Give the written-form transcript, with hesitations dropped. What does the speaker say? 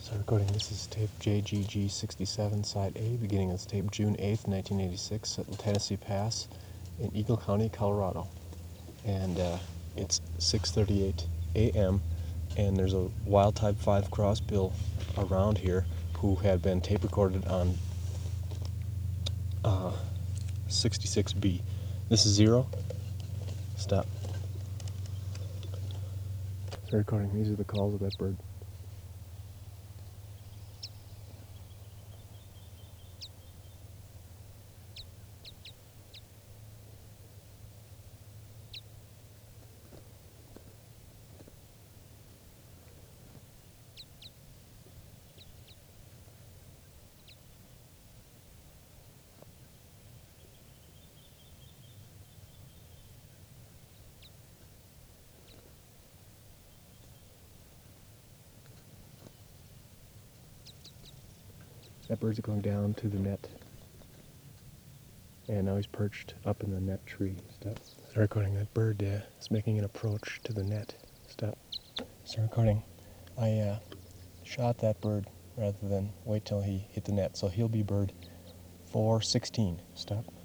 So recording, this is tape JGG67, side A, beginning of tape June 8th, 1986, at Tennessee Pass in Eagle County, Colorado. And it's 6:38 a.m., and there's a wild type 5 crossbill around here who had been tape recorded on 66B. This is 0. Stop. So recording, these are the calls of that bird. That bird's going down to the net. And now he's perched up in the net tree. Stop. Start recording. That bird is making an approach to the net. Stop. Start recording. I shot that bird rather than wait till he hit the net. So he'll be bird 416. Stop.